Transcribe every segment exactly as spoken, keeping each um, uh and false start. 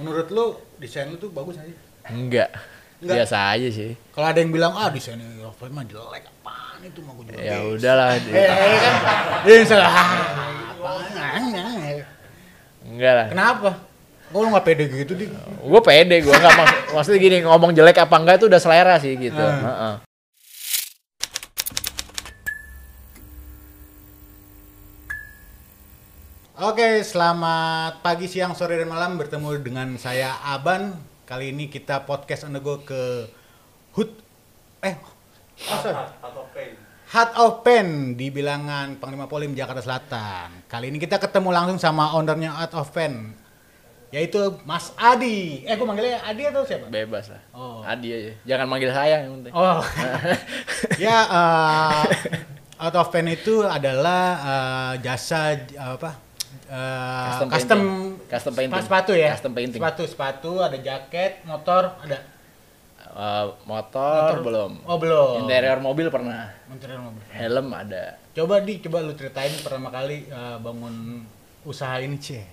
Menurut lu desain lu tuh bagus gak sih? Enggak. Enggak. Biasa aja sih. Kalau ada yang bilang ah desainnya Off-White mah jelek, apaan itu mah gue juga. Ya udahlah. Eh kan. Dia salah. Apaan? Enggak lah. Kenapa? Kok lu enggak pede gitu, Dik? Gue pede, gue enggak mak maksudnya gini, ngomong jelek apa enggak itu udah selera sih gitu. Hmm. Heeh. Oke, selamat pagi, siang, sore, dan malam. Bertemu dengan saya Aban. Kali ini kita podcast on the go ke Hut eh oh, sorry. Heart of Pain. Heart of Pain di Bilangan Panglima Polim Jakarta Selatan. Kali ini kita ketemu langsung sama ownernya Heart of Pain, yaitu Mas Adi. Eh, gue manggilnya Adi atau siapa? Bebas lah. Oh. Adi aja. Jangan manggil saya yang penting. Oh. Ya, uh, Heart of Pain itu adalah uh, jasa uh, apa? Uh, Custom custom, painting. Custom painting. sepatu ya, Custom painting. sepatu sepatu ada jaket, motor ada. Uh, motor, Motor belum. Oh belum. Interior mobil pernah. Interior mobil. Helm ada. Coba di, coba lu ceritain pertama kali uh, bangun usaha ini, Cie.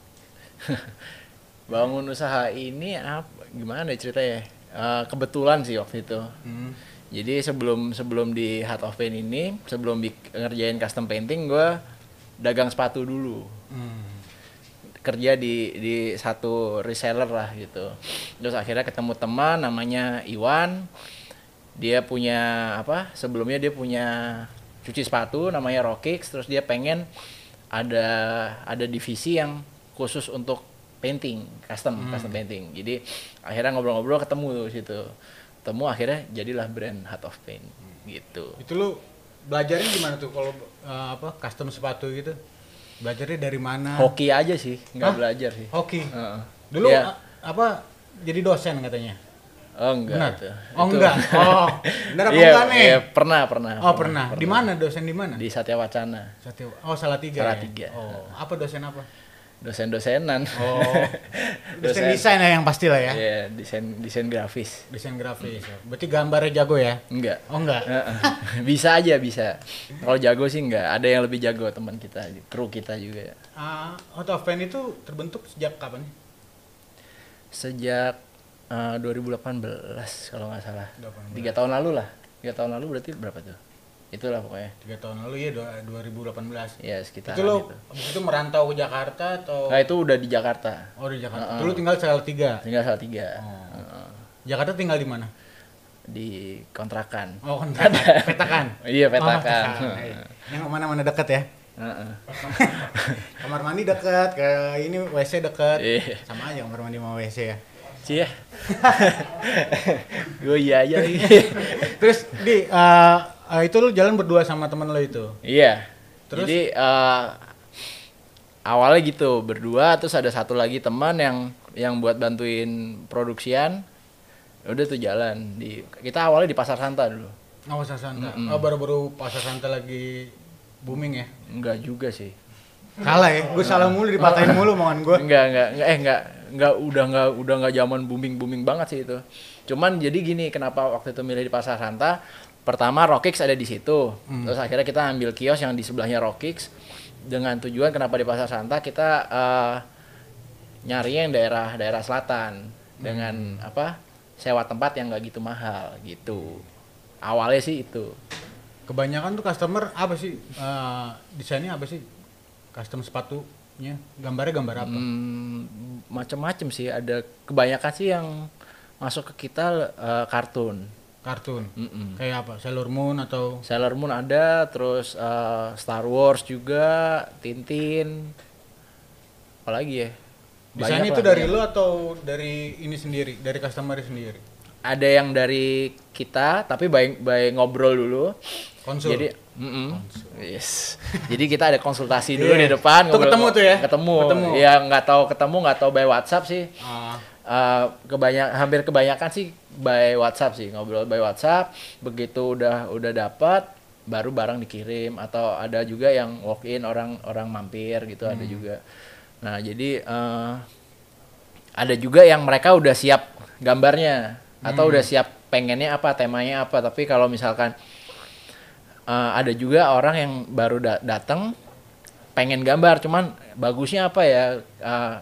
Bangun usaha ini apa? Gimana ya ceritanya? Uh, kebetulan sih waktu itu. Hmm. Jadi sebelum sebelum di Heart of Pain ini, sebelum bi- ngerjain custom painting, gue dagang sepatu dulu. Hmm. Kerja di di satu reseller lah gitu. Terus akhirnya ketemu teman namanya Iwan. Dia punya apa? Sebelumnya dia punya cuci sepatu namanya Rockix, terus dia pengen ada ada divisi yang khusus untuk painting, custom, hmm. custom painting. Jadi akhirnya ngobrol-ngobrol ketemu tuh situ. Ketemu akhirnya jadilah brand Heart of Pain gitu. Itu lu belajarnya gimana tuh kalau uh, apa custom sepatu gitu? Belajarnya dari mana? Hoki aja sih, nggak Hah? belajar sih. Hoki. Uh-uh. Dulu Ya. a- apa jadi dosen katanya? Oh enggak. Benar? Itu. Oh Itu- enggak. Oh, benar apa Iya, enggak nih? iya, pernah, pernah. Oh pernah. Di mana dosen di mana? Di Satya Wacana. Satya. Oh Salatiga. Salatiga. Ya? Oh, apa dosen apa? Dosen-dosenan. Oh, dosen desain ya yang pasti lah ya. Iya, desain desain grafis. Desain grafis. ya. Berarti gambarnya jago ya? Enggak. Oh enggak. Heeh. Bisa aja bisa. Kalau jago sih enggak. Ada yang lebih jago teman kita, kru kita juga. Uh, Heart of Pain itu terbentuk sejak kapan? Sejak uh, dua ribu delapan belas kalau nggak salah. delapan belas. Tiga tahun lalu lah. Tiga tahun lalu berarti berapa tuh? Itulah pokoknya. Tiga tahun lalu ya, dua ribu delapan belas. Ya sekitar Itu lo gitu. abis itu merantau ke Jakarta atau? Nah itu udah di Jakarta. Oh di Jakarta. Uh-uh. Dulu tinggal Salatiga. Tinggal salah tiga. Oh. Uh-uh. Jakarta tinggal di mana? Di kontrakan. Oh kontrakan. Petakan. Iya Oh, petakan. Iya. Yang mana-mana dekat ya? Heeh. Kamar mandi dekat, ke ini W C dekat. Iya. Sama aja kamar mandi sama W C ya. Cie. Gue iya aja lagi. Terus di uh, uh, itu lu jalan berdua sama temen lo itu. Iya. Terus? Jadi uh, awalnya gitu berdua, terus ada satu lagi teman yang yang buat bantuin produksian. Udah tuh jalan di kita awalnya di Pasar Santa dulu. Oh Pasar Santa. Mm-mm. Oh baru-baru Pasar Santa lagi booming ya. Enggak juga sih. Salah ya, gue salah mulu dipatahin mulu omongan gue. Enggak, enggak, enggak eh enggak enggak udah enggak udah enggak zaman booming-booming banget sih itu. Cuman jadi gini, kenapa waktu itu milih di Pasar Santa? Pertama Rockix ada di situ. Hmm. Terus akhirnya kita ambil kios yang di sebelahnya Rockix dengan tujuan kenapa di Pasar Santa kita uh, nyari yang daerah-daerah selatan dengan Hmm. apa? Sewa tempat yang enggak gitu mahal gitu. Awalnya sih itu. Kebanyakan tuh customer apa sih? Uh, desainnya apa sih? Custom sepatunya, gambarnya gambar apa? Hmm, macam-macam sih, ada kebanyakan sih yang masuk ke kita uh, kartun. Kartun. Mm-mm. Kayak apa? Sailor Moon atau Sailor Moon ada, terus uh, Star Wars juga, Tintin, apalagi ya? desainnya Banyak itu lah, dari banyak. lo atau dari ini sendiri, dari customer sendiri? Ada yang dari kita, tapi baik baik ngobrol dulu. Konsul. Jadi, mm-mm. yes. Jadi kita ada konsultasi dulu Iya. di depan. Tuh ketemu tuh ya? Ketemu. Ketemu. Ya nggak tahu ketemu nggak tahu by WhatsApp sih. Ah, Uh, kebanyak hampir kebanyakan sih by WhatsApp sih, ngobrol by WhatsApp. Begitu udah udah dapat baru barang dikirim, atau ada juga yang walk in, orang orang mampir gitu. Hmm. Ada juga. Nah jadi uh, ada juga yang mereka udah siap gambarnya atau Hmm. udah siap pengennya apa, temanya apa. Tapi kalau misalkan uh, ada juga orang yang baru da- datang pengen gambar, cuman bagusnya apa ya, uh,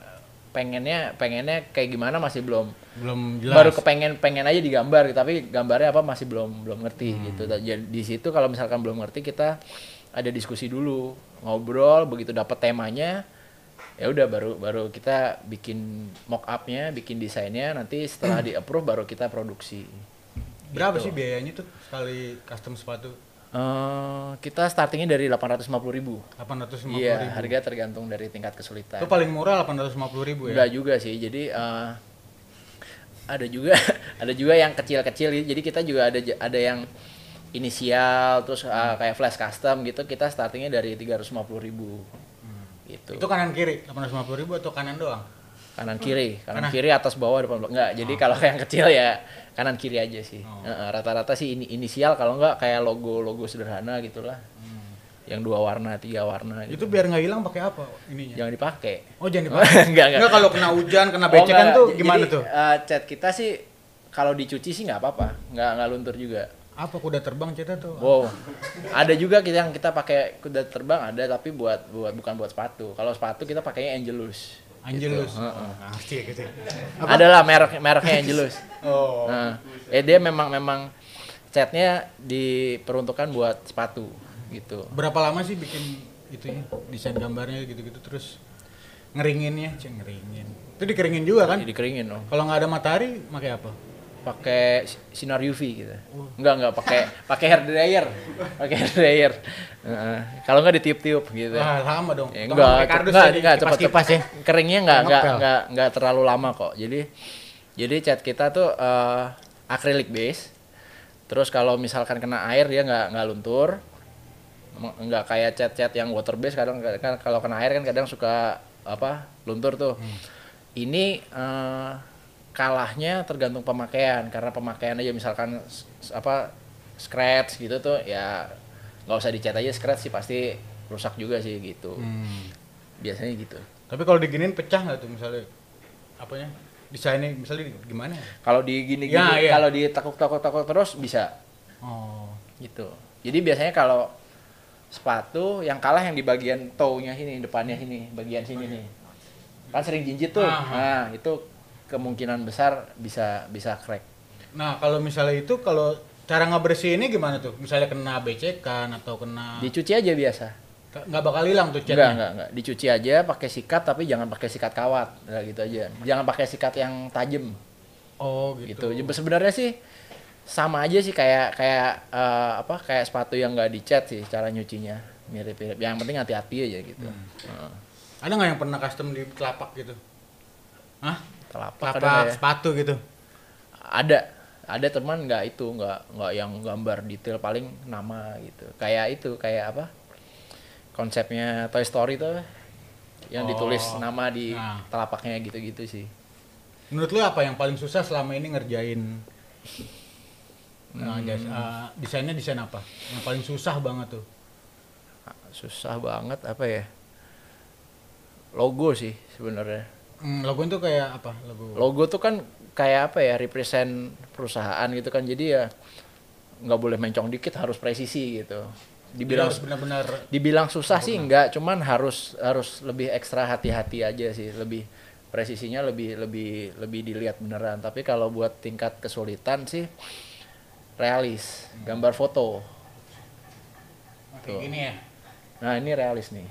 pengennya pengennya kayak gimana masih belum Belum jelas. baru kepengen pengen aja digambar tapi gambarnya apa masih belum belum ngerti Hmm. gitu. Jadi di situ kalau misalkan belum ngerti kita ada diskusi dulu, ngobrol, begitu dapat temanya ya udah baru baru kita bikin mock up-nya, bikin desainnya, nanti setelah di approve baru kita produksi. Berapa Gitu. sih biayanya tuh sekali custom sepatu? Eh, kita startingnya dari delapan ratus lima puluh ribu. delapan ratus lima puluh Iya, ribu. harga tergantung dari tingkat kesulitan. Itu paling murah delapan ratus lima puluh ribu ya? Enggak juga sih. Jadi eh, ada juga ada juga yang kecil-kecil. Jadi kita juga ada ada yang inisial terus eh, kayak flash custom gitu. Kita startingnya dari tiga ratus lima puluh ribu. Gitu. Itu kanan kiri delapan ratus lima puluh ribu atau kanan doang? Kanan kiri, kanan Kanan. kiri atas bawah depan belakang. Enggak. Jadi kalau yang kecil ya kanan kiri aja sih. Oh. Eh, eh, rata-rata sih ini inisial, kalau enggak kayak logo-logo sederhana gitulah. Yang dua warna, tiga warna gitu. Itu biar nggak hilang pakai apa ininya? Jangan dipakai. Oh jangan dipakai. Enggak, enggak. kalau kena hujan, kena Oh, becekan enggak. tuh J- gimana jadi, tuh? eh, cat kita sih kalau dicuci sih nggak apa-apa, nggak nggak luntur juga. Apa kuda terbang kita tuh? Wow, ada juga kita yang kita pakai kuda terbang ada, tapi buat buat bukan buat sepatu. Kalau sepatu kita pakainya Angelus. Angelus. Gitu. Oh, nggak ngerti ya gitu. Adalah merek mereknya Angelus. Oh. Nah, eh dia memang memang catnya diperuntukkan buat sepatu gitu. Berapa lama sih bikin itunya, desain gambarnya gitu-gitu terus ngeringinnya, ceng ngeringin. Itu dikeringin juga kan? Jadi dikeringin dong. Kalau nggak ada matahari, pakai apa? Pakai si- sinar U V gitu. Enggak enggak pakai pakai hair dryer. Pakai hair dryer. Heeh. Kalau enggak ditiup-tiup gitu. Wah, lama dong. Ya, Atau enggak, pakai kardus enggak, jadi enggak, cepet, kipas-kipas ya. Keringnya enggak, enggak, Ngepel. enggak, enggak terlalu lama kok. Jadi, jadi cat kita tuh eh, acrylic base. Terus kalau misalkan kena air dia enggak, enggak luntur. Em- Enggak kayak cat-cat yang water base, kadang kan kalau kena air kan kadang suka apa luntur tuh. Ini eh, kalahnya tergantung pemakaian, karena pemakaian aja misalkan s- s- apa scratch gitu tuh ya nggak usah dicat aja, scratch sih pasti rusak juga sih gitu. Hmm. Biasanya gitu. Tapi kalau diginin pecah nggak tuh misalnya apanya? Desainnya misalnya gimana? ya? Kalau di gini-gini, Ya, iya. kalau ditakuk-takuk-takuk terus bisa Oh. gitu. Jadi biasanya kalau sepatu yang kalah yang di bagian toe-nya sini, depannya sini, bagian sini nih. Kan sering jinjit tuh. Aha. Nah, itu kemungkinan besar bisa bisa crack. Nah, kalau misalnya itu kalau cara ngebersihinnya gimana tuh? Misalnya kena becekan atau kena Dicuci aja biasa. nggak bakal hilang tuh Enggak, catnya. enggak, enggak. Dicuci aja pakai sikat, tapi jangan pakai sikat kawat. Nah, gitu aja. Jangan pakai sikat yang tajam. Oh, Gitu. gitu. Jadi sebenarnya sih sama aja sih kayak kayak eh, apa kayak sepatu yang nggak dicat sih cara nyucinya mirip-mirip. Yang penting hati-hati aja gitu. Heeh. Ada nggak yang pernah custom di telapak gitu? Hah? Telapak Telapak ada nggak ya? sepatu gitu. Ada. Ada teman nggak itu nggak nggak yang gambar detail, paling nama gitu. Kayak itu kayak apa? Konsepnya Toy Story tuh yang Oh. ditulis nama di Nah. telapaknya gitu-gitu sih. Menurut lu apa yang paling susah selama ini ngerjain Hmm. nah, jas- eh, desainnya desain apa? Yang paling susah banget tuh. Susah banget apa ya? Logo sih sebenarnya. Hmm, logo itu kayak apa? Logo. Logo tuh kan kayak apa ya, represent perusahaan gitu kan, jadi ya nggak boleh mencong dikit, harus presisi gitu. Jadi Dibilang harus benar-benar dibilang susah sih enggak, cuman harus harus lebih ekstra hati-hati aja sih, lebih presisinya lebih lebih lebih dilihat beneran. Tapi kalau buat tingkat kesulitan sih realis, gambar foto. kayak gini ya. Nah, ini realis nih.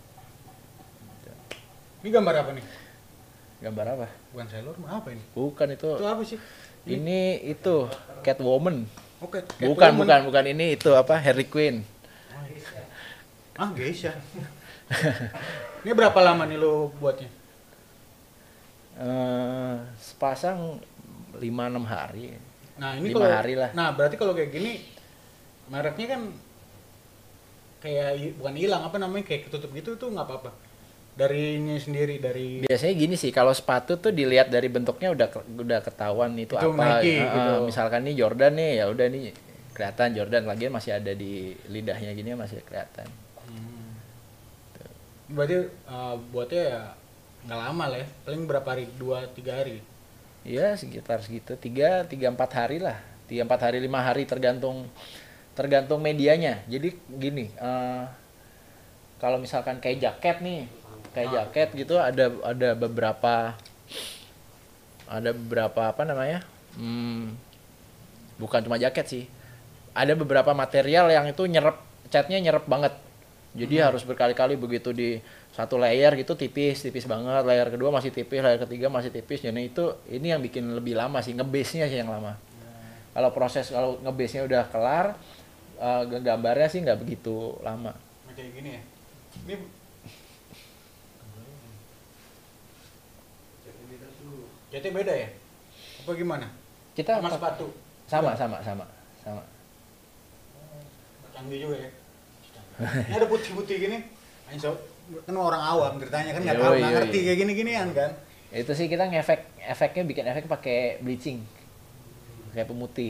Ini gambar apa nih? Gambar apa? Bukan Sailor Moon, apa ini? Bukan itu. Itu apa sih? Ini itu Catwoman. Oke. Bukan, bukan, bukan ini itu apa? Harley Quinn. Ah, geisha. Ini berapa lama nih lo buatnya? Eh, sepasang lima enam hari. Nah, ini Lima kalau hari lah. Nah, berarti kalau kayak gini mereknya kan kayak hi- bukan hilang apa namanya, kayak ketutup gitu tuh nggak apa-apa. Darinya sendiri dari Biasanya gini sih, kalau sepatu tuh dilihat dari bentuknya udah ke- udah ketahuan itu, Itu apa. Nike, Eh, gitu. Misalkan nih Jordan nih, ya udah nih kelihatan Jordan, lagian masih ada di lidahnya gini masih kelihatan. berarti eh, buatnya ya nggak lama lah ya, paling berapa hari, dua tiga hari. Iya, sekitar segitu, tiga tiga empat hari lah, tiga empat hari lima hari tergantung tergantung medianya. Jadi gini, eh, kalau misalkan kayak jaket nih, kayak Ah. jaket gitu ada ada beberapa ada beberapa apa namanya hmm, bukan cuma jaket sih, ada beberapa material yang itu nyerap catnya nyerap banget, jadi Hmm. harus berkali-kali begitu di satu layer gitu tipis tipis banget, layer kedua masih tipis, layer ketiga masih tipis, jadi itu ini yang bikin lebih lama sih, ngebase-nya sih yang lama. Kalau proses kalau ngebase-nya udah kelar, eh, gambarnya sih nggak begitu lama. Kayak gini ya. Ini jatuh beda ya? Apa gimana? Kita Sama pe- sepatu. sama sama sama sama. Canggih juga ya. Ini ada putih-putih gini. Ayo sob, kan orang awam ceritanya kan nggak Yoi, tahu nggak yoi. ngerti kayak gini-ginian kan. Itu sih kita ngefek efeknya bikin efek pakai bleaching, kayak pemutih.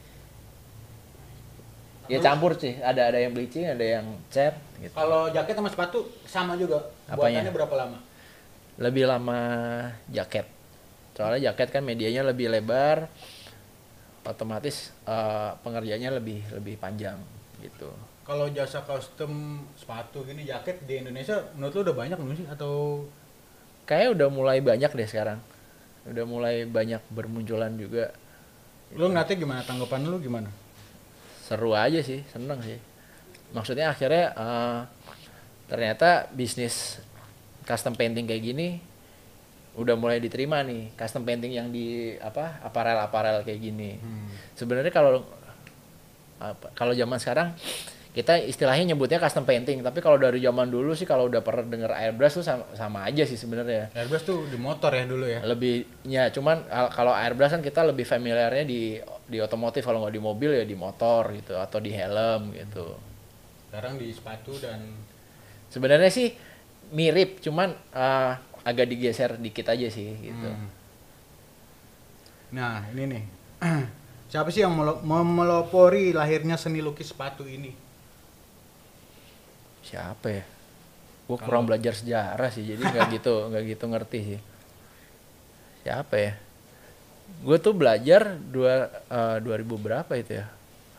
Ya campur sih, ada ada yang bleaching, ada yang cat gitu. Kalau jaket sama sepatu sama juga. Apanya? Buatannya berapa lama? Lebih lama jaket. Soalnya jaket kan medianya lebih lebar, otomatis eh, pengerjaannya lebih lebih panjang gitu. Kalau jasa custom sepatu gini jaket di Indonesia menurut lu udah banyak belum sih atau Kayaknya udah mulai banyak deh sekarang. Udah mulai banyak bermunculan juga. lu ngeliatnya gimana, tanggapan lu gimana? Seru aja sih, seneng sih. Maksudnya akhirnya eh, ternyata bisnis custom painting kayak gini udah mulai diterima nih, custom painting yang di apa aparel-aparel kayak gini. Hmm. Sebenarnya kalau apa, kalau zaman sekarang kita istilahnya nyebutnya custom painting, tapi kalau dari zaman dulu sih kalau udah pernah denger airbrush tuh sama, sama aja sih sebenarnya. Airbrush tuh di motor ya dulu ya. Lebihnya cuman al- kalau airbrush kan kita lebih familiarnya di di otomotif, kalau nggak di mobil ya di motor gitu atau di helm gitu. Sekarang di sepatu dan Sebenarnya sih mirip, cuman eh, agak digeser dikit aja sih gitu. Hmm. Nah, ini nih. Siapa sih yang melo- memelopori lahirnya seni lukis sepatu ini? Siapa ya? Gue Kalau- kurang belajar sejarah sih, jadi nggak gitu nggak gitu ngerti sih. Siapa ya? Gue tuh belajar dua eh, dua ribu berapa itu ya?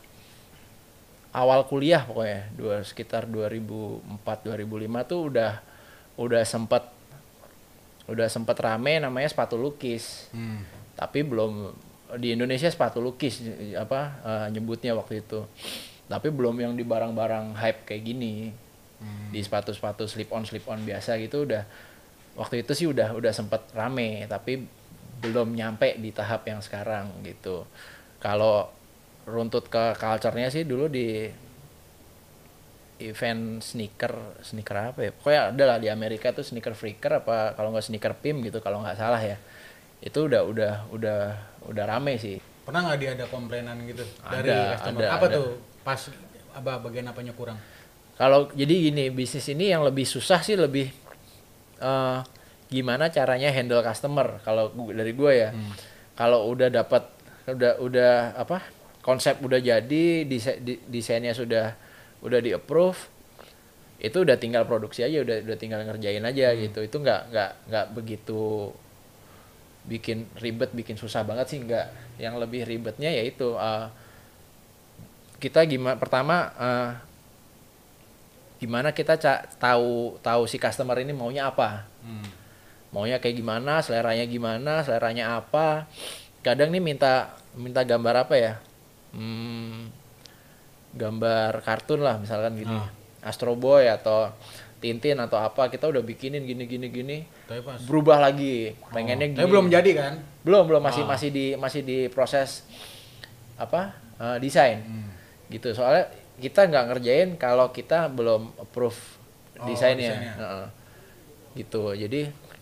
Awal kuliah pokoknya, dua sekitar dua ribu empat dua ribu lima tuh udah udah sempet udah sempet rame namanya sepatu lukis. Hmm. Tapi belum di Indonesia sepatu lukis apa eh, nyebutnya waktu itu. Tapi belum yang di barang-barang hype kayak gini. Hmm. Di sepatu-sepatu slip on slip on biasa gitu udah waktu itu sih udah udah sempet rame, tapi belum nyampe di tahap yang sekarang gitu. Kalau runtut ke culture-nya sih dulu di event sneaker sneaker apa ya, pokoknya ada lah di Amerika tuh sneaker freaker apa kalau nggak sneaker pimp gitu kalau nggak salah ya, itu udah udah udah udah rame sih. Pernah nggak dia ada komplainan gitu dari Ada, customer? ada, Apa ada. tuh? Pas apa bagian apanya kurang? Kalau jadi gini, bisnis ini yang lebih susah sih lebih eh, gimana caranya handle customer. Kalau gu- dari gue ya, Hmm. kalau udah dapat udah udah apa konsep udah jadi, desa- di- desainnya sudah udah di approve, itu udah tinggal produksi aja, udah udah tinggal ngerjain aja gitu. Itu nggak nggak nggak begitu bikin ribet, bikin susah banget sih nggak. Yang lebih ribetnya yaitu eh, kita gimana pertama eh, gimana kita ca- tahu tahu si customer ini maunya apa, Hmm. maunya kayak gimana, seleranya gimana, seleranya apa. Kadang nih minta minta gambar apa ya, hmm, gambar kartun lah misalkan gini, Ah. Astro Boy atau Tintin atau apa, kita udah bikinin gini gini gini, Tapi pas berubah lagi, pengennya Oh, gini. tapi belum jadi kan? belum belum masih Ah. masih di masih di proses apa eh, desain Hmm. gitu. Soalnya kita nggak ngerjain kalau kita belum approve Oh, desainnya. desainnya. Heeh. Gitu. Jadi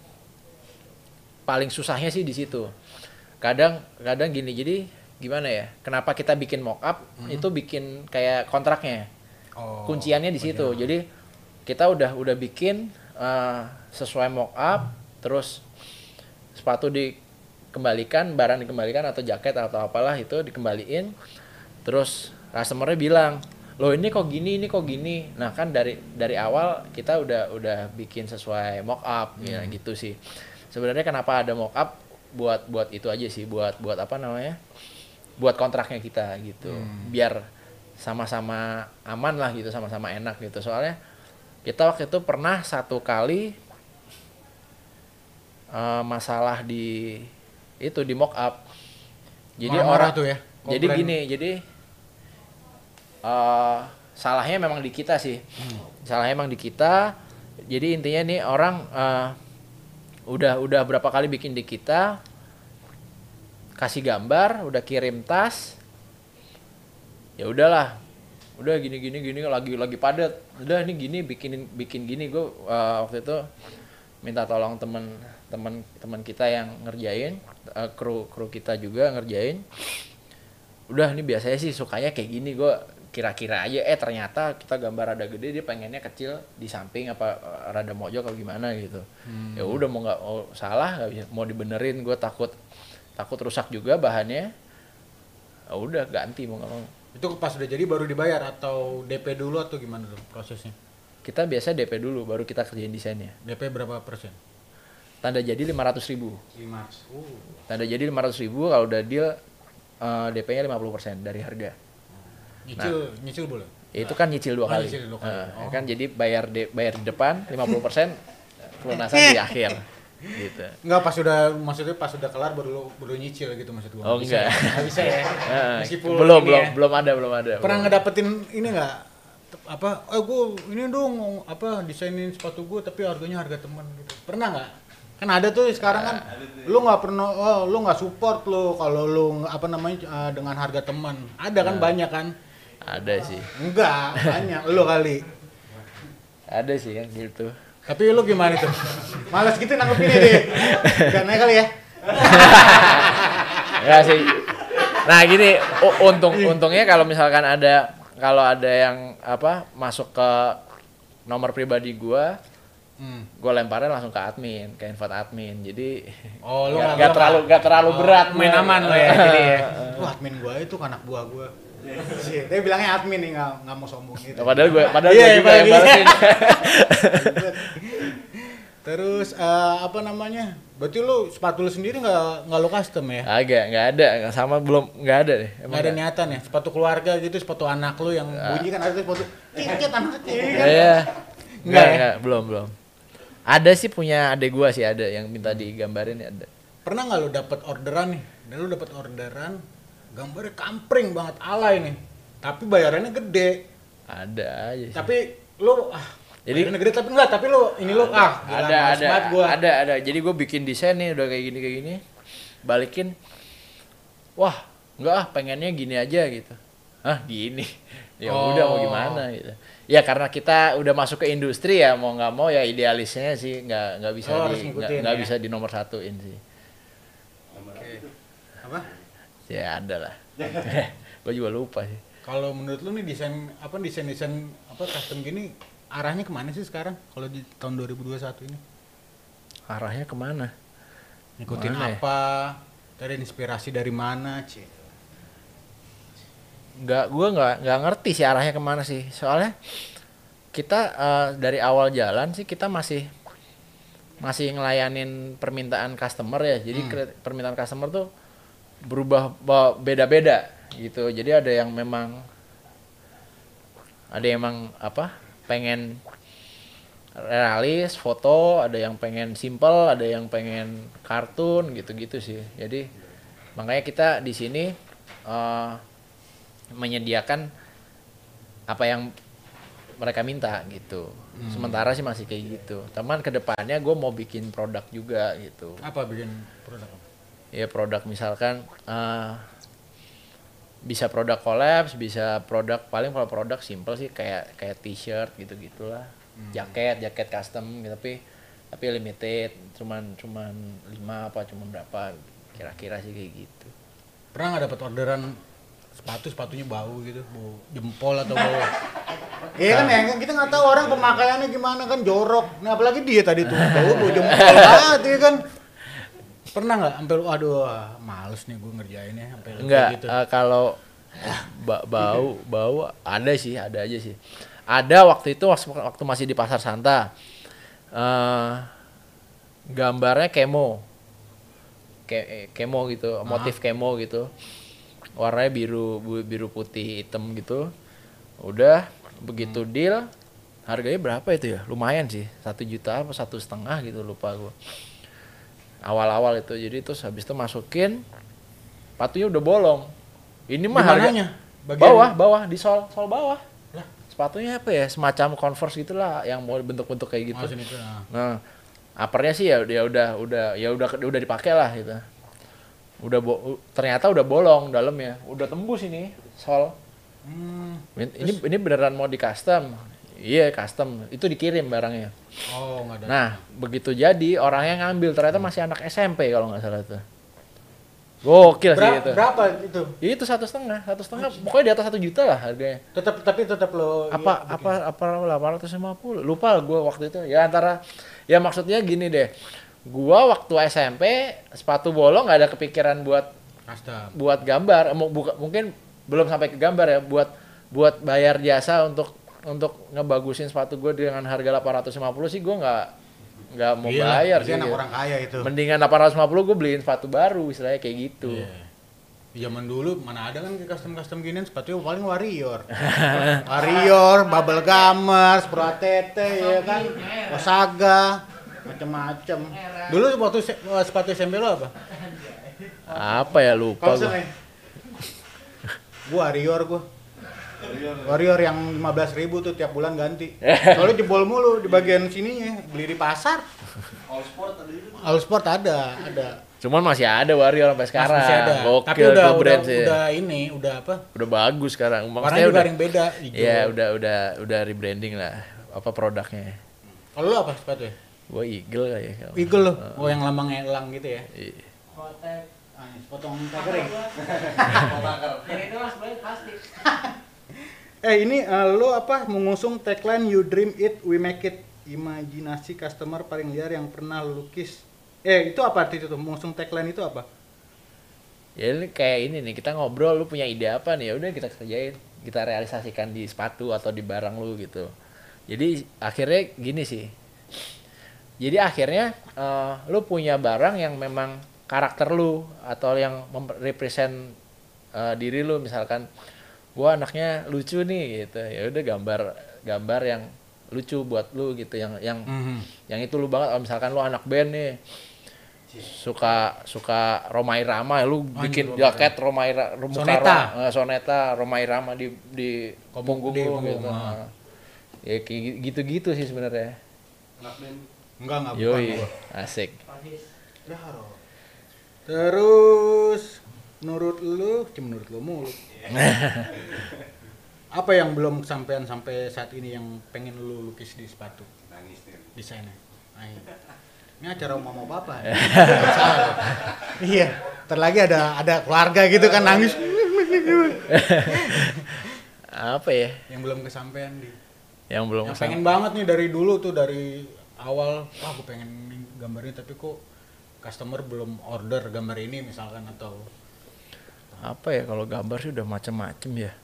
paling susahnya sih di situ. Kadang kadang gini, jadi gimana ya? Kenapa kita bikin mock up itu bikin kayak kontraknya. Oh, Kunciannya di situ. bagian. Jadi kita udah udah bikin eh, sesuai mock up, terus sepatu dikembalikan, barang dikembalikan atau jaket atau apalah itu dikembaliin. Terus customernya bilang, "Loh ini kok gini, ini kok gini." Nah, kan dari dari awal kita udah udah bikin sesuai mock up ya gitu sih. Sebenarnya kenapa ada mock up buat buat itu aja sih, buat buat apa namanya? Buat kontraknya kita gitu. Biar sama-sama aman lah gitu, sama-sama enak gitu. Soalnya kita waktu itu pernah satu kali uh, masalah di itu di mock up. Jadi Marah-marah orang tuh ya. Jadi komplain. gini, jadi uh, salahnya memang di kita sih. Hmm. Salahnya memang di kita. Jadi intinya nih orang uh, udah udah berapa kali bikin di kita, kasih gambar, udah kirim tas. Ya udahlah. Udah gini gini gini lagi lagi padat. Udah ini gini bikin bikin gini gue uh, waktu itu minta tolong teman teman teman kita yang ngerjain, uh, kru kru kita juga ngerjain. Udah ini biasanya sih sukanya kayak gini, gue kira-kira aja eh ternyata kita gambar rada gede, dia pengennya kecil di samping apa rada mojok atau gimana gitu. Hmm. Ya udah mau nggak oh, salah nggak bisa mau dibenerin, gue takut takut rusak juga bahannya. Ya udah ganti mau nggak mau. Itu pas udah jadi baru dibayar atau D P dulu atau gimana tuh prosesnya? Kita biasa D P dulu baru kita kerjain desainnya. D P berapa persen? Tanda jadi lima ratus ribu. lima ratus. Uh. Tanda jadi lima ratus ribu, kalau udah deal uh, D P-nya lima puluh persen dari harga. Nyicil, nah, nyicil boleh? Ya itu kan nyicil dua oh, kali. Nyicil dua kali. Uh, oh. Kan jadi bayar de, bayar di depan lima puluh persen, pelunasan di akhir. Gitu. Enggak, pas udah maksudnya pas udah kelar baru lu baru nyicil gitu maksud gua. Oh enggak. Enggak bisa ya. Meskipun belum belum ya. belum ada belum ada. Pernah belum. ngedapetin ini enggak? Apa eh gua ini dong apa desainin sepatu gua tapi harganya harga teman gitu. Pernah enggak? Kan ada tuh sekarang kan lu nggak pernah oh lu nggak support lu kalau lu apa namanya uh, dengan harga teman. Ada kan nah, banyak kan? Ada sih. Enggak, banyak lu kali. Ada sih yang gitu. Tapi lu gimana tuh? Malas gitu nanggepinnya deh. Gak naik kali ya? Enggak sih. Nah gini, untung untungnya kalau misalkan ada kalau ada yang apa masuk ke nomor pribadi gua, hmm. gua lemparin langsung ke admin, ke invite admin. Jadi oh, lu gak, gak terlalu gak terlalu oh, berat, main aman lo ya. Jadi ya. Tuh admin gua itu anak buah gua. Sih, dia bilangnya admin nih, nggak nggak mau sombong gitu. Padahal gue, padahal yeah, gue juga yang balesin. Terus uh, apa namanya? Berarti lu sepatu lu sendiri nggak nggak lu custom ya? Agak, nggak ada, nggak sama belum nggak ada deh. Nggak ada niatan ya? Sepatu keluarga gitu, sepatu anak lu yang bunyi kan ada sepatu cicit anak kecil kan? Iya. Nggak, nggak, belum belum. Ada sih punya adek gua sih ada yang minta digambarin ya ada. Pernah nggak lu dapat orderan nih? Dan lu dapat orderan gambarnya kampring banget alay nih, tapi bayarannya gede. Ada aja sih. Tapi lu ah, jadi bayarannya gede tapi enggak, tapi lu ini lu ah gila, ada ada gua. ada ada. Jadi gue bikin desain nih udah kayak gini kayak gini, balikin, wah enggak ah pengennya gini aja gitu. Hah gini, ya oh. Udah mau gimana gitu. Ya karena kita udah masuk ke industri ya mau nggak mau ya idealisnya sih nggak nggak bisa oh, di nggak ya? Bisa di nomor satuin sih. Oke. Apa? Ya ada lah. Gue juga lupa sih. Kalau menurut lu nih desain apa desain desain apa custom gini arahnya kemana sih sekarang kalau di tahun dua ribu dua puluh satu ini? Arahnya kemana? Ngikutin mana apa? Ya? Dari inspirasi dari mana, Ci? Nggak, gue nggak nggak ngerti sih arahnya kemana sih. Soalnya kita uh, dari awal jalan sih kita masih masih ngelayanin permintaan customer ya. Jadi hmm. permintaan customer tuh berubah beda-beda gitu. Jadi ada yang memang ada yang emang apa pengen realis foto, ada yang pengen simple, ada yang pengen kartun gitu-gitu sih. Jadi makanya kita di sini uh, menyediakan apa yang mereka minta gitu. Hmm. Sementara sih masih kayak gitu. Teman kedepannya gue mau bikin produk juga gitu. Apa bikin produk? Ya produk misalkan uh, bisa produk collabs, bisa produk paling kalau produk simple sih kayak kayak t-shirt gitu-gitulah. Hmm. Jaket, jaket custom gitu, tapi tapi limited, cuman cuman lima apa cuman berapa kira-kira sih kayak gitu. Pernah nggak dapat orderan sepatu sepatunya bau gitu, bau jempol atau bau iya kan ya, kita nggak tahu orang pemakaiannya gimana kan jorok. Nah apalagi dia tadi tuh bau bau jempol banget ya kan. Pernah nggak sampai lu aduh males nih gue ngerjainnya sampai enggak gitu. uh, kalau ba- bau bau ada sih ada aja sih ada waktu itu waktu, waktu masih di Pasar Santa uh, gambarnya kemo Ke, kemo gitu ah. Motif kemo gitu warnanya biru biru putih hitam gitu udah begitu hmm. deal harganya berapa itu ya lumayan sih satu juta apa satu setengah gitu lupa gue awal-awal itu. Jadi terus habis itu masukin sepatunya udah bolong. Ini mah Di harga mananya? Bagian- bawah, bawah di sol, sol bawah. Lah. Sepatunya apa ya? Semacam Converse gitulah yang mau bentuk-bentuk kayak gitu. Oh, sini tuh, nah. Nah, uppernya sih ya dia udah udah ya udah udah dipakai lah gitu. Udah bo- ternyata udah bolong dalamnya, udah tembus ini sol. Hmm. Ini ini beneran mau di custom. Iya, custom. Itu dikirim barangnya. Oh, nggak ada. Nah, begitu jadi orangnya ngambil ternyata masih anak S M P kalau nggak salah tuh. Gokil sih Berapa, itu. berapa itu? Itu satu setengah, satu setengah, pokoknya di atas satu juta lah harganya. Tetap tapi tetap lo Apa iya, apa apa delapan ratus lima puluh, lupa gue waktu itu. Ya antara, ya maksudnya gini deh. Gua waktu S M P sepatu bolong nggak ada kepikiran buat custom. buat gambar, Mu- buka- mungkin belum sampai ke gambar ya, buat buat bayar jasa untuk untuk ngebagusin sepatu gue dengan harga delapan ratus lima puluh sih gue nggak nggak mau Iya, bayar pasti sih. anak gitu. orang kaya itu. Mendingan delapan ratus lima puluh gue beliin sepatu baru istilahnya kayak gitu. Iya. Di zaman dulu mana ada kan custom-custom ginian sepatunya paling Warrior. Warrior, Bubble Gummer, Pro A T T ya kan. Osaga, macam-macam. Dulu waktu se- eh, sepatu S M P lo apa? Apa ya lupa Kalau gue. nih. Gua Warrior gua. Warrior yang lima belas ribu tuh tiap bulan ganti. Soalnya jebol mulu di bagian sininya, beli di pasar. All Sport ada juga. All Sport ada, ada. Cuman masih ada Warrior sampai sekarang. Masih ada. Gokil, Tapi udah tuh udah, brand sih. udah ini, udah apa? Udah bagus sekarang. Warnanya Maksudnya juga udah, ada yang beda, hijau. ya udah udah udah rebranding lah apa produknya. Kalau lu apa sepatunya? Gue Eagle kali ya. kalau- Eagle lo. Oh, yang lambangnya elang gitu ya. Iya. Ah, potong kering. Yang itu mas sebenarnya plastik. Eh ini eh, lu apa mengusung tagline You Dream It, We Make It. Imajinasi customer paling liar yang pernah lu lukis. Eh itu apa arti itu tuh? Mengusung tagline itu apa? Ya ini kayak ini nih, kita ngobrol, lu punya ide apa nih, ya udah kita kerjain, kita realisasikan di sepatu atau di barang lu gitu. Jadi akhirnya gini sih. Jadi akhirnya eh, lu punya barang yang memang karakter lu atau yang represent diri lu, misalkan gua anaknya lucu nih gitu. Ya udah gambar gambar yang lucu buat lu gitu, yang yang yang itu lu banget. Kalau misalkan lu anak band nih, suka suka Rhoma Irama, lu bikin Anjir, jaket Rhoma Irama, Soneta. soneta Rhoma Irama di di punggung di lu punggung, gitu. ah. Ya kayak gitu-gitu sih sebenarnya. Enggak, enggak bukan Yoi, gua. asik. Terus menurut lu, cuma menurut lu mulu. Apa yang belum kesampaian sampai saat ini yang pengen lu lukis di sepatu? Nangis nih. Desainnya. Nah, ini. Ini acara mau mau papa. Iya, ntar lagi ada ada keluarga gitu kan nangis. Apa ya? Yang belum kesampaian di. Yang belum Yang kesam- pengen banget nih dari dulu tuh, dari awal, wah aku pengen gambarnya tapi kok customer belum order gambar ini misalkan, atau apa ya, kalau gambar sih udah macem-macem ya.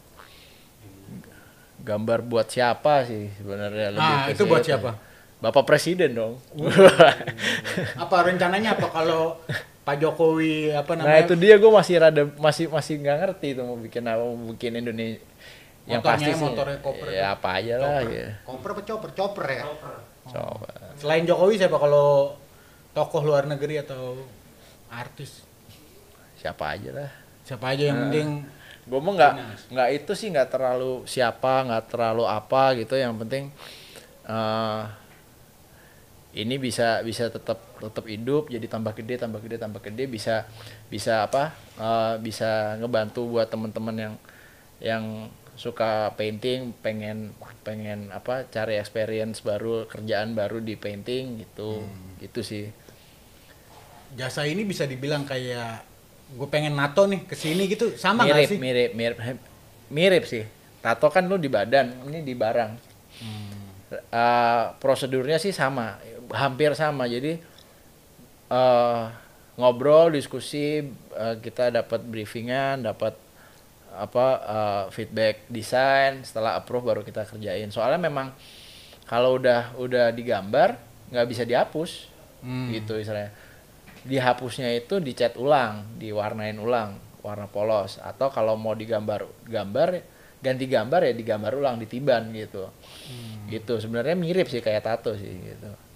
Gambar buat siapa sih sebenarnya lebih ah ke itu buat situ. siapa? Bapak Presiden dong. Apa rencananya apa kalau Pak Jokowi apa Nah namanya? itu dia, gue masih rada masih masih nggak ngerti itu mau bikin apa, mau bikin Indonesia. Yang Motornya, pasti sih motornya koper ya tuh. apa aja lah Chopper. ya. Koper apa chopper? Chopper ya. Coba. Selain Jokowi siapa kalau tokoh luar negeri atau artis? Siapa aja lah. Siapa aja yang penting Gue mah nggak nggak itu sih, nggak terlalu siapa, nggak terlalu apa gitu. Yang penting eh ini bisa bisa tetap tetap hidup, jadi tambah gede tambah gede tambah gede, bisa bisa apa eh, bisa ngebantu buat teman-teman yang yang suka painting, pengen pengen apa cari experience baru, kerjaan baru di painting gitu. Gitu sih. jasa ini bisa dibilang kayak gue pengen nato nih kesini gitu, sama nggak mirip sih? mirip mirip mirip sih. Tato kan lu di badan, ini di barang. Eh, prosedurnya sih sama, hampir sama. Jadi eh, ngobrol, diskusi, eh, kita dapat briefingan, dapat apa eh, feedback desain, setelah approve baru kita kerjain. Soalnya memang kalau udah udah digambar nggak bisa dihapus, Hmm. gitu istilahnya. Dihapusnya itu dicat ulang, diwarnain ulang, warna polos. Atau kalau mau digambar gambar ganti gambar ya digambar ulang, ditiban gitu. Gitu sebenarnya mirip sih kayak tato sih gitu.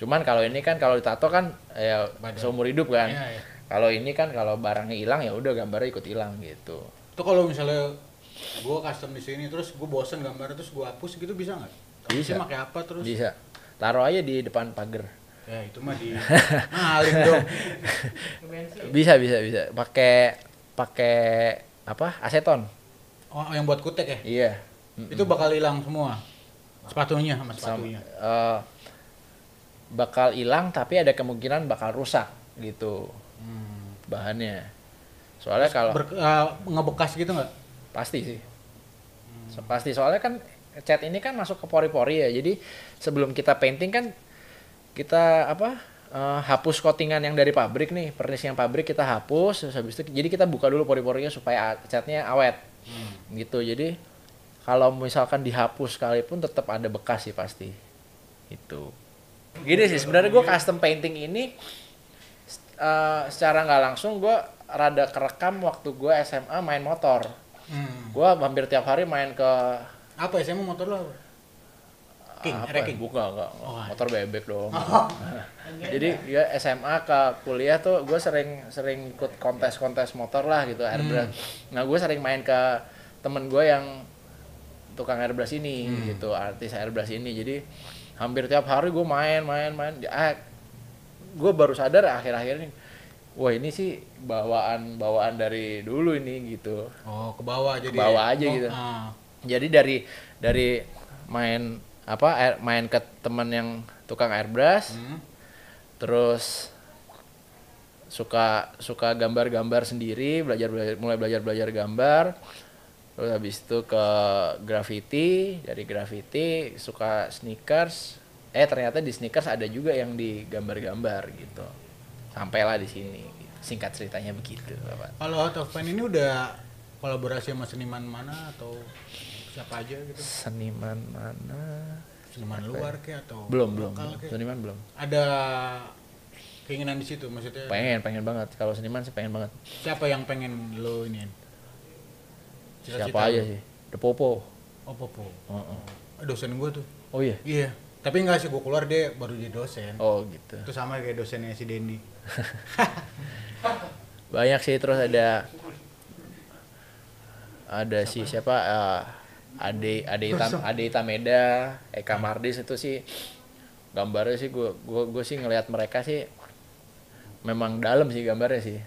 Cuman kalau ini kan kalau ditato kan ya Badan. seumur hidup kan. Iya, iya. Kalau ini kan kalau barangnya hilang ya udah gambarnya ikut hilang gitu. Itu kalau misalnya gue custom di sini terus gue bosen gambar terus gue hapus gitu bisa nggak? Bisa. Pakai apa terus? Bisa. Taruh aja di depan pagar. Ya itu mah di maling dong. Bisa bisa bisa. Pakai pakai apa? Aseton. Oh yang buat kutek ya? Iya. Itu bakal hilang semua. Sepatunya sama Sama, sepatunya. eh, bakal hilang tapi ada kemungkinan bakal rusak gitu Hmm. bahannya. Soalnya kalau Ber- uh, ngebekas gitu nggak? pasti sih. So- Pasti soalnya kan cat ini kan masuk ke pori-pori ya. Jadi sebelum kita painting kan kita apa eh, hapus coatingan yang dari pabrik nih, pernis yang pabrik kita hapus terus habis itu jadi kita buka dulu pori-porinya supaya a- catnya awet. Gitu. Jadi kalau misalkan dihapus sekalipun tetap ada bekas sih pasti. Itu. Gini sih sebenarnya gue custom painting ini eh, secara nggak langsung gue rada kerekam waktu gue S M A main motor. Hmm. Gue hampir tiap hari main ke Apa ya? Saya mau motor lo apa? King, apa? Ranking. Bukan, enggak. Oh, Motor bebek dong. Jadi dia S M A ke kuliah tuh gue sering sering ikut kontes-kontes motor lah gitu airbrush. Nah gue sering main ke temen gue yang tukang airbrush ini gitu, artis airbrush ini. Jadi hampir tiap hari gue main main main. Ah, gue baru sadar akhir-akhir ini, wah ini sih bawaan bawaan dari dulu ini gitu. Oh ke bawah jadi. Ke bawah aja oh, gitu. ah. Jadi dari dari main apa air, main ke teman yang tukang airbrush, Hmm. terus suka suka gambar-gambar sendiri, belajar, belajar mulai belajar belajar gambar, terus habis itu ke graffiti, dari graffiti suka sneakers, eh ternyata di sneakers ada juga yang digambar-gambar gitu, sampailah di sini. Singkat ceritanya begitu, Bapak. Kalau Out of Pain ini udah kolaborasi sama seniman mana atau siapa aja gitu? Seniman mana? Seniman luar kayak atau Belum belum, lokal kek? seniman belum. Ada keinginan di situ maksudnya? Pengen pengen banget, kalau seniman sih pengen banget. Siapa yang pengen lo ini? Siapa aja sih? The Popo. Oh Popo. Heeh. Dosen gue tuh. Oh iya. Iya. Tapi enggak sih gue keluar dia baru jadi dosen. Oh gitu. Itu sama kayak dosennya si Dendi. Banyak sih, terus ada ada si siapa eh, Ade Ade Itam Ade Itameda, Eka Mardis itu sih gambarnya sih gua gua gua sih ngelihat mereka sih memang dalam sih gambarnya sih.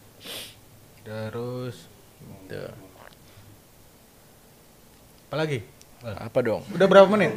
Terus Gitu. apa lagi? Apa dong? Udah berapa menit?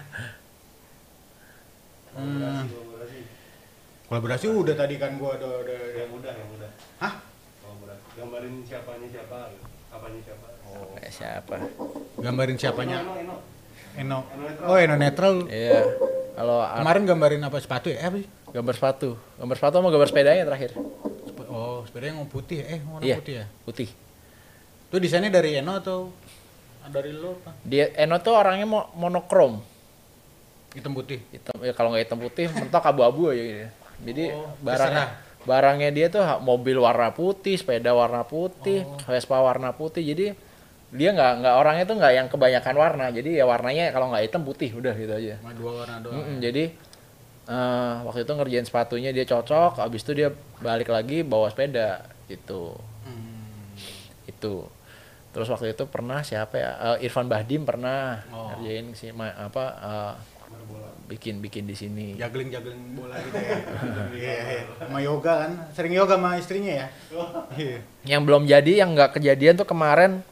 hmm. Kolaborasi udah tadi kan gua ada ada Yang mudah, yang mudah. Hah? Kolaborasi. Gambarin siapanya siapa, apanya siapa. Oh. Kayak siapa? Gambarin siapanya? Eno, Eno. Eno. Eno netral. Oh, Eno netral. Iya. Kalau art- Kemarin gambarin apa sepatu ya? Eh, apa sih? gambar sepatu, gambar sepatu sama gambar sepedanya terakhir. Sep- Oh, sepedanya yang putih ya? Eh, warna Iya. putih ya? Putih. Itu desainnya dari Eno atau dari lo apa? Dia Eno tuh orangnya mo- monokrom. Hitam putih. Hitam, ya kalau nggak hitam putih mentok abu-abu aja gitu. Jadi Oh, barangnya terserah. barangnya dia tuh ha- mobil warna putih, sepeda warna putih, Oh. Vespa warna putih. Jadi dia nggak nggak orangnya tuh nggak yang kebanyakan warna. Jadi ya warnanya kalau nggak hitam putih udah gitu aja. Cuma dua warna doang. Mm-mm, jadi eh, waktu itu ngerjain sepatunya dia cocok, habis itu dia balik lagi bawa sepeda gitu. Hmm. Itu. Terus waktu itu pernah siapa ya? Eh, Irfan Bahdim pernah Oh. ngerjain si ma- apa eh, bikin bikin di sini. Juggling-juggling bola gitu ya. Iya, iya. Sama yoga kan. Sering yoga sama istrinya ya? Iya. Yang belum jadi, yang nggak kejadian tuh kemarin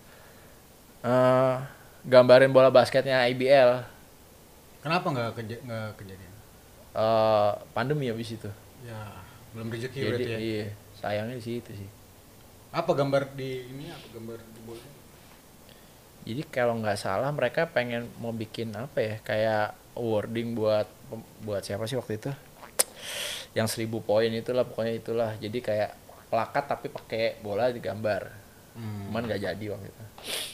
eh gambarin bola basketnya I B L. Kenapa nggak keja nggak kejadian? Eh pandemi habis itu. Ya, belum rezeki Jadi berarti ya. iya, sayangnya di situ sih. Apa gambar di ini? Apa gambar di bola? Jadi kalau nggak salah mereka pengen mau bikin apa ya, kayak wording buat buat siapa sih waktu itu? Yang seribu poin itulah, pokoknya itulah. Jadi kayak plakat tapi pakai bola digambar. Hmm. Cuman nggak jadi waktu itu.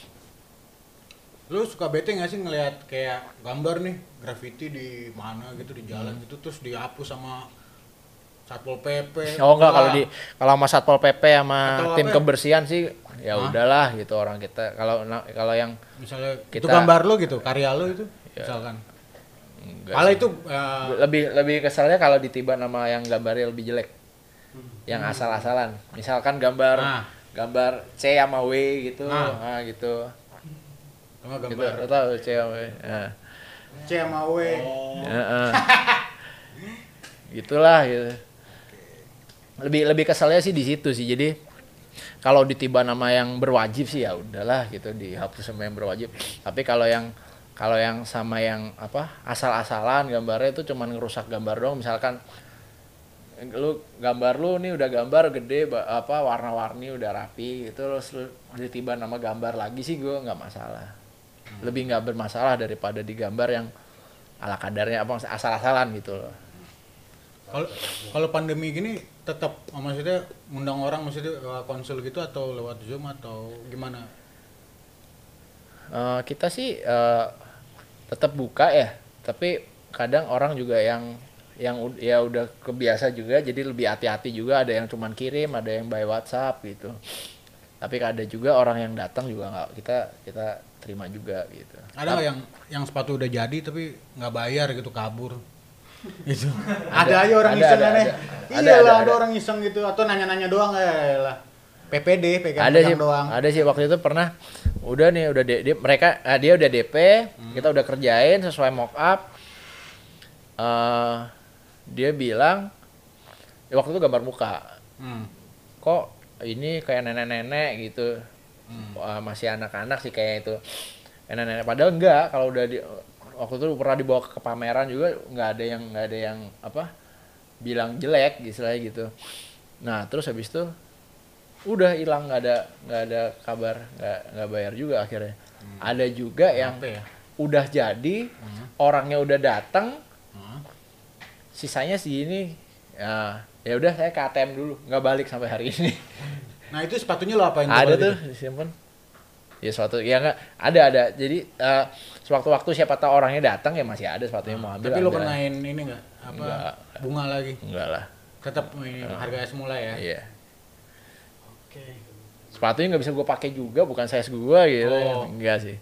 Lu suka bete nggak sih ngelihat kayak gambar nih graffiti di mana gitu di jalan Hmm. gitu terus dihapus sama Satpol P P? Oh enggak, Wah, kalau di kalau sama Satpol P P sama Atau tim apa ya? kebersihan sih ya Hah? udahlah gitu orang kita. Kalau na- kalau yang misalnya itu kita- gambar lu gitu, karya lu itu Ya. misalkan. Enggak Malah sih. itu uh, lebih lebih kesalnya kalau ditiba nama yang gambarnya lebih jelek, yang asal-asalan. Misalkan gambar Ah. gambar C sama W gitu, Ah. nah gitu. sama Gitu, gambar lo tahu C sama W. Nah. C sama W. Heeh. Gitulah gitu. Lebih lebih kesalnya sih di situ sih. Jadi kalau ditiba nama yang berwajib sih ya udahlah gitu, dihapus sama yang berwajib. Tapi kalau yang kalau yang sama yang apa asal-asalan gambarnya itu cuman ngerusak gambar doang. Misalkan lu gambar lu nih udah gambar gede ba- apa warna-warni udah rapi gitu, terus lu ditiba nama gambar lagi sih gue nggak masalah. Lebih nggak bermasalah daripada digambar yang ala kadarnya apa asal-asalan gitu loh. Kalau kalau pandemi gini tetap oh, maksudnya ngundang orang maksudnya uh, konsul gitu atau lewat Zoom atau gimana? Eh, kita sih eh, tetap buka ya, tapi kadang orang juga yang yang ud- ya udah kebiasa juga, jadi lebih hati-hati juga. Ada yang cuman kirim, ada yang by WhatsApp gitu. Tapi ada juga orang yang datang juga nggak kita kita terima juga gitu. Ada nggak yang yang sepatu udah jadi tapi nggak bayar gitu kabur? Gitu. Ada, ada aja orang ada, iseng ada, aneh. ada. Ada, Iya lah ada, ada, ada. orang iseng gitu atau nanya-nanya doang ya lah. P P D Ada pegang-pegang sih, doang. ada sih waktu itu pernah. Udah nih, udah D- dia- mereka ah, dia udah D P, kita udah kerjain sesuai mock up. Eh, dia bilang, ya waktu itu gambar muka. Hmm. Kok ini kayak nenek-nenek gitu. Hmm. Wah, masih anak-anak sih kayak itu. Kayak nenek-nenek padahal enggak, kalau udah di waktu itu pernah dibawa ke pameran juga nggak ada yang nggak ada yang apa bilang jelek istilahnya gitu. Nah, terus habis itu udah hilang, nggak ada nggak ada kabar, nggak nggak bayar juga akhirnya. Ada juga yang Apa ya? udah jadi, Hmm. orangnya udah datang, Hmm. sisanya segini, ya ya udah saya ke A T M dulu, nggak balik sampai hari ini. Nah itu sepatunya lo apain? Ada kalau tuh gitu? disimpan. Ya suatu ya nggak ada ada. Jadi eh, sewaktu-waktu siapa tahu orangnya datang ya masih ada sepatunya mau ambil. Tapi lo ambil. kenain ini nggak? Apa Enggak. bunga lagi? Enggak lah. Tetap ini harga semula ya? Iya. Oke. Sepatunya nggak bisa gue pakai juga, bukan size gue gitu. Oh. Enggak sih.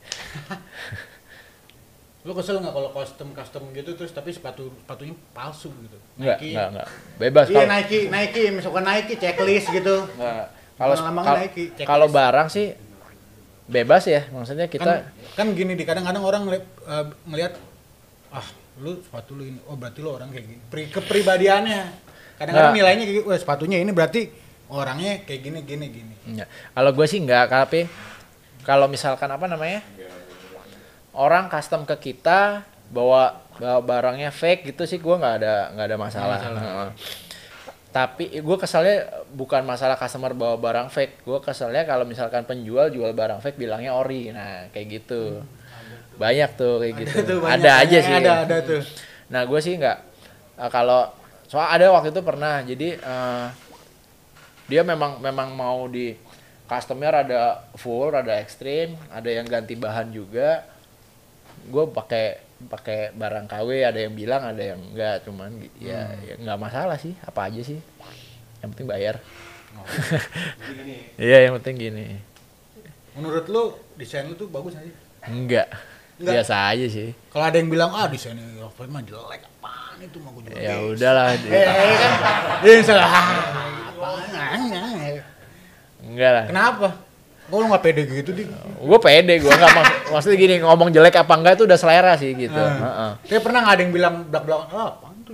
Lo kesel nggak kalau custom custom gitu terus tapi sepatu sepatunya palsu gitu? Enggak, Nike. enggak, enggak. Bebas Iya kalau Nike, Nike, misalkan Nike checklist gitu. enggak. Kalau Lama-lama kalau- Nike, checklist. kalau barang sih bebas ya, maksudnya kita Kan, kan gini di kadang-kadang orang ngeliat, eh, ngeliat ah lu sepatu lu ini, oh berarti lu orang kayak gini. Pri, kepribadiannya. Kadang-kadang Nggak. nilainya kayak gitu, wah sepatunya ini berarti orangnya kayak gini gini gini. enggak. Kalau gue sih enggak, tapi kalau misalkan apa namanya? Orang custom ke kita bawa bawa barangnya fake gitu sih gue nggak ada nggak ada masalah. Nggak masalah. Heeh. Tapi gue kesalnya bukan masalah customer bawa barang fake, gue kesalnya kalau misalkan penjual jual barang fake bilangnya ori, nah kayak gitu. Banyak tuh kayak gitu. Tuh, banyak, ada aja banyak, sih. Ada ada tuh. Nah gue sih nggak eh, kalau soal ada waktu itu pernah jadi eh, dia memang memang mau di customnya rada full, rada ekstrim, ada yang ganti bahan juga. Gue pakai pakai barang K W, ada yang bilang ada yang enggak, cuman ya Hmm. ya nggak masalah sih, apa aja sih, yang penting bayar. Jadi gini, Iya yang penting gini. Menurut lu desain lu tuh bagus nggak sih? Enggak, Enggak. biasa aja sih. Kalau ada yang bilang ah desainnya Rafael mah jelek apaan itu mah gue juga. Ya bisa." udahlah. Eh, eh, kan. Dia salah. Ah, apaan? Enggak lah. Kenapa? Kok lu nggak pede gitu di? Gue pede, gue nggak mak maksudnya gini, ngomong jelek apa enggak itu udah selera sih gitu. Ah. Heeh. Tapi pernah nggak ada yang bilang belak-belakan, ah, apaan tuh?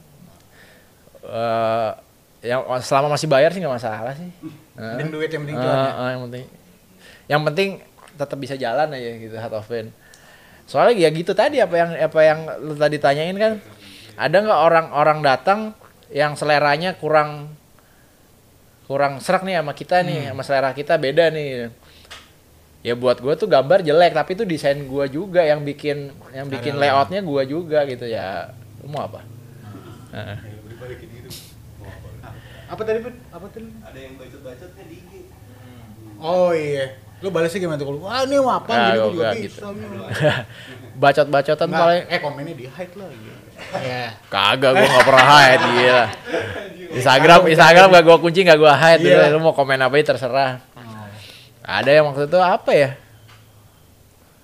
Eh, yang selama masih bayar sih nggak masalah sih. Heeh. Mending duit yang penting Eh, cuan. ya? eh, yang penting yang penting tetap bisa jalan aja gitu heart of band. Soalnya ya gitu tadi apa yang apa yang lu tadi tanyain kan, ada nggak orang-orang datang yang seleranya kurang kurang serak nih sama kita nih, sama selera kita beda nih. Ya buat gue tuh gambar jelek, tapi itu desain gue juga yang bikin yang bikin Karyawan. layoutnya gue juga gitu ya. Lu mau apa? Heeh. dibalikin itu. Mau apa? Apa tadi Put? Apa tadi? Ada yang bacot-bacotnya di I G. Oh iya. Lu balasnya gimana tuh kalau wah ini mau apa Ah, gini gua gua juga nggak bisa. gitu. nih. Bacot-bacotan Nggak, paling eh komennya di hide lah gitu. Iya. kagak, gue nggak pernah hide gila. Instagram, Instagram gak gue kunci, gak gue hide. Iya. Udah, lu mau komen apa aja terserah. Ada yang waktu itu apa ya?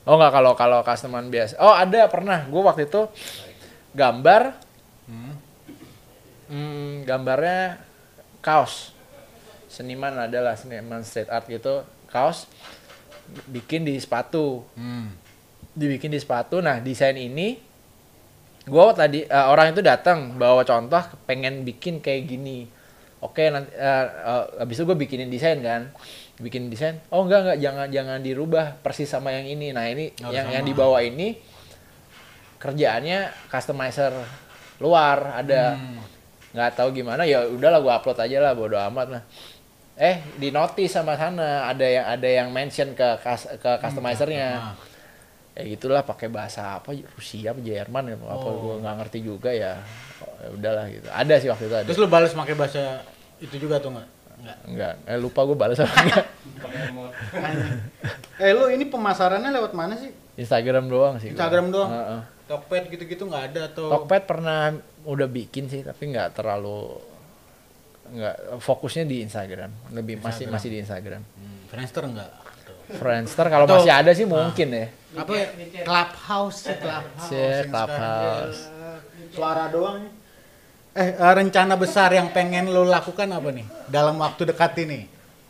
Oh nggak, kalau kalau customer biasa. Oh ada, pernah. Gue waktu itu gambar, Hmm. hmm, gambarnya kaos. Seniman adalah seniman street art gitu, kaos bikin di sepatu. Hmm. Dibikin di sepatu. Nah desain ini, gue tadi uh, orang itu datang bawa contoh, pengen bikin kayak gini. Oke, nanti uh, uh, habis itu gue bikinin desain kan, bikin desain. Oh enggak enggak, jangan jangan dirubah persis sama yang ini. Nah ini Oh, yang sama. yang dibawa ini kerjaannya customizer luar ada. Hmm. Nggak tahu gimana, ya udahlah gue upload aja lah, bodo amat lah. Eh di notice sama sana ada yang ada yang mention ke kas- ke customizernya. Ah. Ya gitulah, pakai bahasa apa, Rusia apa Jerman ya, apa Oh. gue nggak ngerti juga ya. Oh, ya udahlah gitu. Ada sih waktu itu ada. Terus lu balas pakai bahasa itu juga tuh nggak? Nggak. Enggak, eh, lupa gue balas apa enggak. Pakai emot. Eh lu ini pemasarannya lewat mana sih? Instagram doang sih. gua. Instagram doang? Heeh. Tokped gitu-gitu nggak ada atau? Tokped pernah udah bikin sih, tapi nggak terlalu, nggak fokusnya di Instagram. Lebih masih Instagram. masih di Instagram. Hmm, Friendster nggak? Friendster kalau Atau- masih ada sih mungkin ya. Apa ya? Clubhouse, sih, Clubhouse. Sih, yang Clubhouse. sekarang ya, suara doang. ya. Eh, eh, rencana besar yang pengen lo lakukan apa nih dalam waktu dekat ini?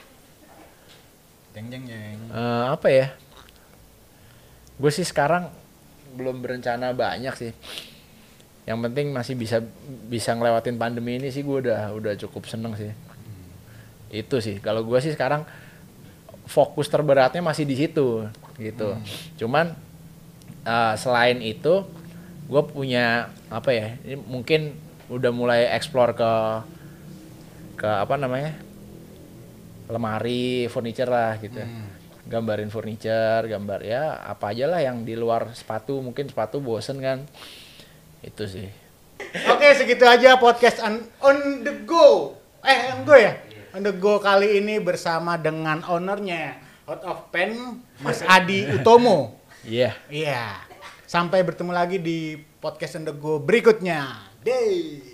Jeng jeng jeng. Eh, apa ya? Gue sih sekarang belum berencana banyak sih. Yang penting masih bisa bisa ngelewatin pandemi ini sih, gue udah udah cukup seneng sih. Itu sih. Kalau gue sih sekarang fokus terberatnya masih di situ gitu. Cuman eh, selain itu, gue punya apa ya? Ini mungkin udah mulai explore ke ke apa namanya? Lemari, furniture lah gitu. Hmm. Gambarin furniture, gambar ya apa aja lah yang di luar sepatu. Mungkin sepatu bosen kan. Itu sih. Oke, segitu aja podcast on, on the go. Eh, on go ya? On the go kali ini bersama dengan ownernya Out of Pen, Mas Adi Utomo. Iya. Iya. Sampai bertemu lagi di podcast on the go berikutnya. Day.